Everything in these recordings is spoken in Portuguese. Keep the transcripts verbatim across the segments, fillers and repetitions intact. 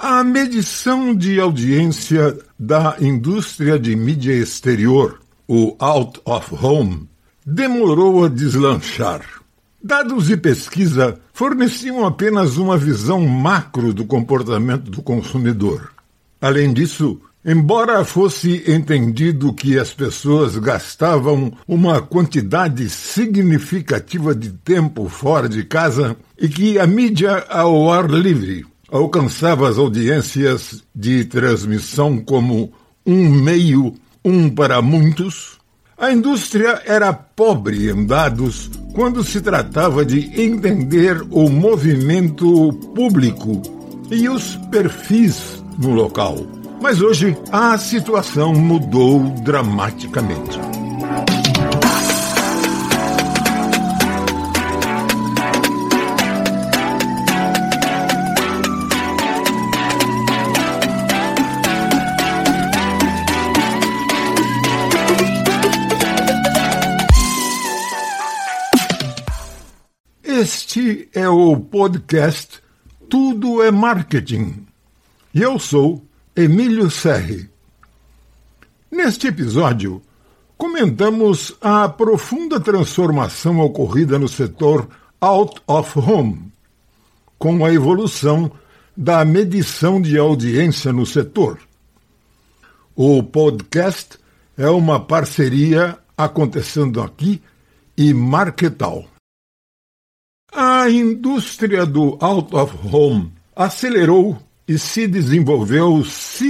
A medição de audiência da indústria de mídia exterior, o Out of Home, demorou a deslanchar. Dados de pesquisa forneciam apenas uma visão macro do comportamento do consumidor. Além disso, embora fosse entendido que as pessoas gastavam uma quantidade significativa de tempo fora de casa e que a mídia ao ar livre alcançava as audiências de transmissão como um meio, um para muitos, a indústria era pobre em dados quando se tratava de entender o movimento público e os perfis no local. Mas hoje a situação mudou dramaticamente. Este é o podcast Tudo é Marketing. E eu sou Emílio Serri. Neste episódio, comentamos a profunda transformação ocorrida no setor Out of Home, com a evolução da medição de audiência no setor. O podcast é uma parceria acontecendo aqui e Marketal. A indústria do Out of Home acelerou e se desenvolveu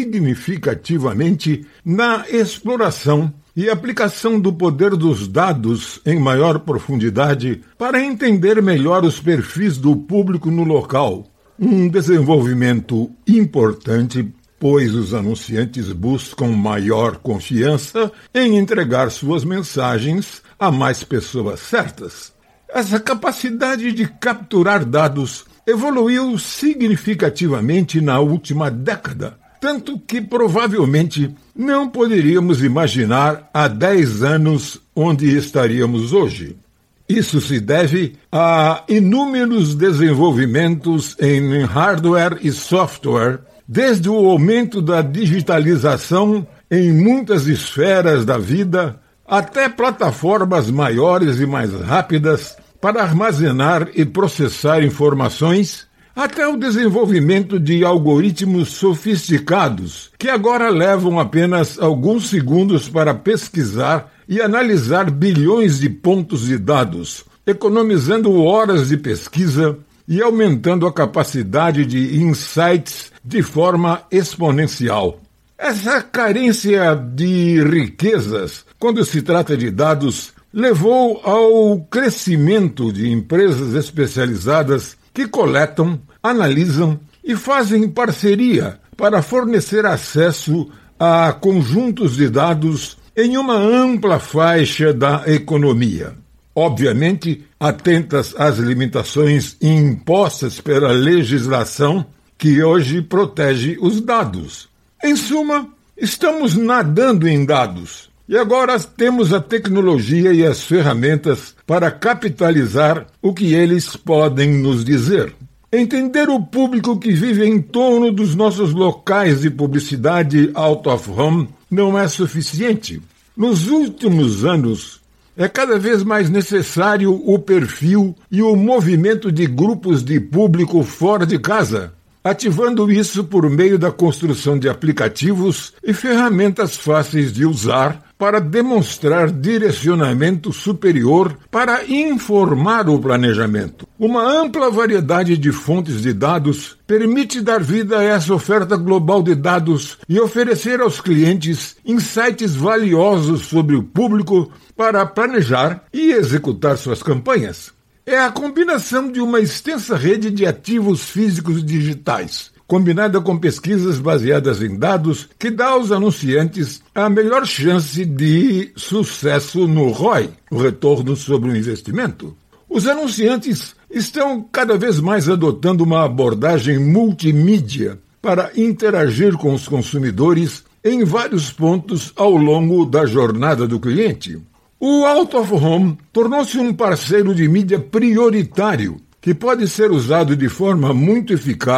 significativamente na exploração e aplicação do poder dos dados em maior profundidade para entender melhor os perfis do público no local. Um desenvolvimento importante, pois os anunciantes buscam maior confiança em entregar suas mensagens a mais pessoas certas. Essa capacidade de capturar dados evoluiu significativamente na última década, tanto que provavelmente não poderíamos imaginar há dez anos onde estaríamos hoje. Isso se deve a inúmeros desenvolvimentos em hardware e software, desde o aumento da digitalização em muitas esferas da vida, até plataformas maiores e mais rápidas para armazenar e processar informações, até o desenvolvimento de algoritmos sofisticados, que agora levam apenas alguns segundos para pesquisar e analisar bilhões de pontos de dados, economizando horas de pesquisa e aumentando a capacidade de insights de forma exponencial. Essa carência de riquezas, quando se trata de dados, levou ao crescimento de empresas especializadas que coletam, analisam e fazem parceria para fornecer acesso a conjuntos de dados em uma ampla faixa da economia. Obviamente, atentas às limitações impostas pela legislação que hoje protege os dados. Em suma, estamos nadando em dados e agora temos a tecnologia e as ferramentas para capitalizar o que eles podem nos dizer. Entender o público que vive em torno dos nossos locais de publicidade out of home não é suficiente. Nos últimos anos, é cada vez mais necessário o perfil e o movimento de grupos de público fora de casa, ativando isso por meio da construção de aplicativos e ferramentas fáceis de usar para demonstrar direcionamento superior para informar o planejamento. Uma ampla variedade de fontes de dados permite dar vida a essa oferta global de dados e oferecer aos clientes insights valiosos sobre o público para planejar e executar suas campanhas. É a combinação de uma extensa rede de ativos físicos digitais, combinada com pesquisas baseadas em dados, que dá aos anunciantes a melhor chance de sucesso no R O I, o retorno sobre o investimento. Os anunciantes estão cada vez mais adotando uma abordagem multimídia para interagir com os consumidores em vários pontos ao longo da jornada do cliente. O Out of Home tornou-se um parceiro de mídia prioritário que pode ser usado de forma muito eficaz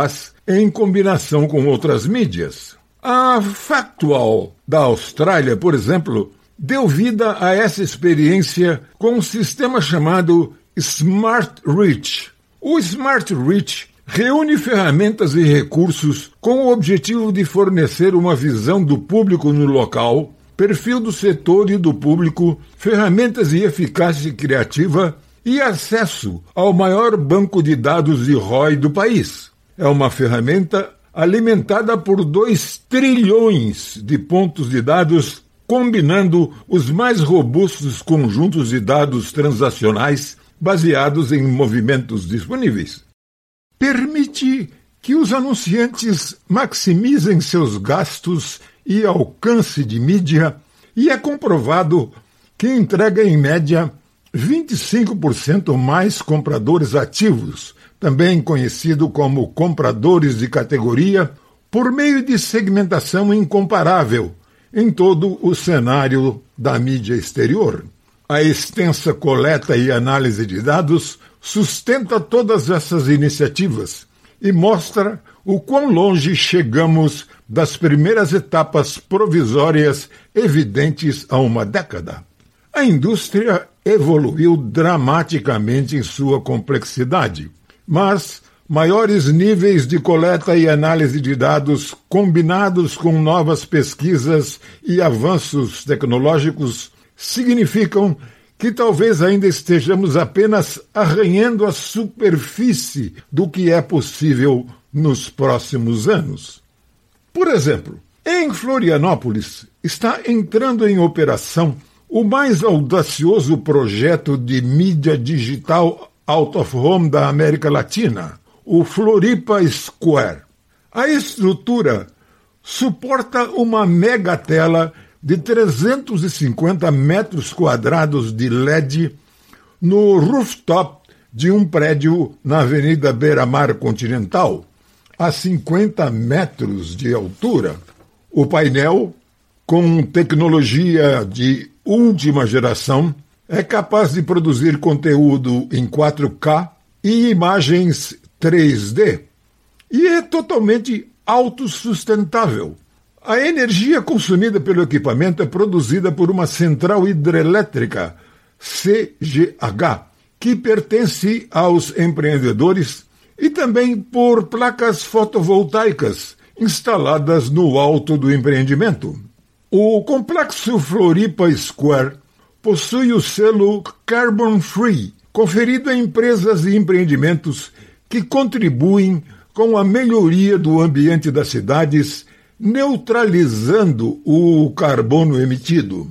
em combinação com outras mídias. A Factual da Austrália, por exemplo, deu vida a essa experiência com um sistema chamado Smart Reach. O Smart Reach reúne ferramentas e recursos com o objetivo de fornecer uma visão do público no local, perfil do setor e do público, ferramentas de eficácia criativa e acesso ao maior banco de dados de R O I do país. É uma ferramenta alimentada por dois trilhões de pontos de dados, combinando os mais robustos conjuntos de dados transacionais baseados em movimentos disponíveis. Permite que os anunciantes maximizem seus gastos e alcance de mídia, e é comprovado que entrega, em média, vinte e cinco por cento mais compradores ativos, também conhecido como compradores de categoria, por meio de segmentação incomparável em todo o cenário da mídia exterior. A extensa coleta e análise de dados sustenta todas essas iniciativas e mostra o quão longe chegamos das primeiras etapas provisórias evidentes há uma década. A indústria evoluiu dramaticamente em sua complexidade, mas maiores níveis de coleta e análise de dados, combinados com novas pesquisas e avanços tecnológicos, significam que talvez ainda estejamos apenas arranhando a superfície do que é possível nos próximos anos. Por exemplo, em Florianópolis está entrando em operação o mais audacioso projeto de mídia digital out of home da América Latina, o Floripa Square. A estrutura suporta uma megatela de trezentos e cinquenta metros quadrados de L E D no rooftop de um prédio na Avenida Beira-Mar Continental, a cinquenta metros de altura. O painel, com tecnologia de última geração, é capaz de produzir conteúdo em quatro K e imagens três D, e é totalmente autossustentável. A energia consumida pelo equipamento é produzida por uma central hidrelétrica, C G H, que pertence aos empreendedores, e também por placas fotovoltaicas instaladas no alto do empreendimento. O complexo Floripa Square possui o selo Carbon Free, conferido a empresas e empreendimentos que contribuem com a melhoria do ambiente das cidades, neutralizando o carbono emitido.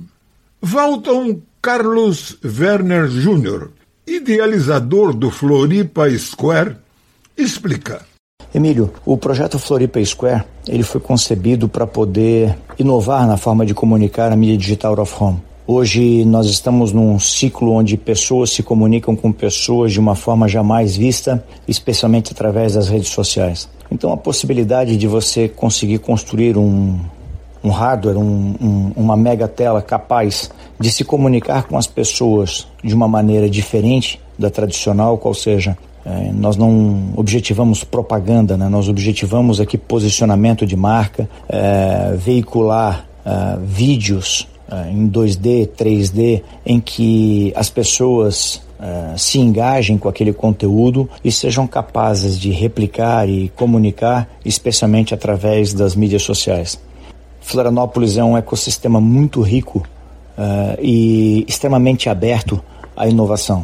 Walton Carlos Werner Júnior, idealizador do Floripa Square, explica. Emílio, o projeto Floripa Square ele foi concebido para poder inovar na forma de comunicar a mídia digital out of home. Hoje nós estamos num ciclo onde pessoas se comunicam com pessoas de uma forma jamais vista, especialmente através das redes sociais. Então a possibilidade de você conseguir construir um, um hardware, um, um, uma mega tela capaz de se comunicar com as pessoas de uma maneira diferente da tradicional, qual seja, é, nós não objetivamos propaganda, né? Nós objetivamos aqui posicionamento de marca, é, veicular é, vídeos em dois D, três D, em que as pessoas uh, se engajem com aquele conteúdo e sejam capazes de replicar e comunicar, especialmente através das mídias sociais. Florianópolis é um ecossistema muito rico uh, e extremamente aberto à inovação.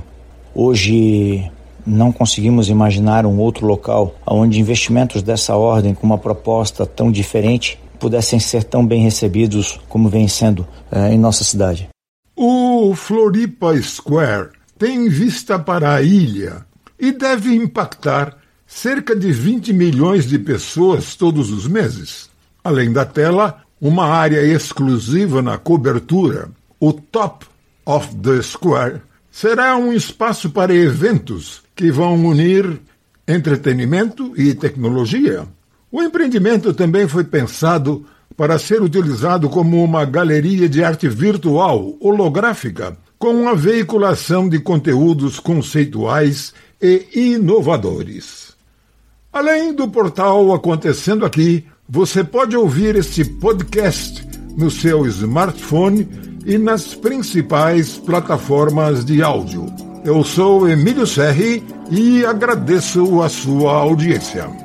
Hoje não conseguimos imaginar um outro local onde investimentos dessa ordem, com uma proposta tão diferente, pudessem ser tão bem recebidos como vem sendo eh, em nossa cidade. O Floripa Square tem vista para a ilha e deve impactar cerca de vinte milhões de pessoas todos os meses. Além da tela, uma área exclusiva na cobertura, o Top of the Square, será um espaço para eventos que vão unir entretenimento e tecnologia. O empreendimento também foi pensado para ser utilizado como uma galeria de arte virtual holográfica, com a veiculação de conteúdos conceituais e inovadores. Além do portal Acontecendo Aqui, você pode ouvir este podcast no seu smartphone e nas principais plataformas de áudio. Eu sou Emílio Serri e agradeço a sua audiência.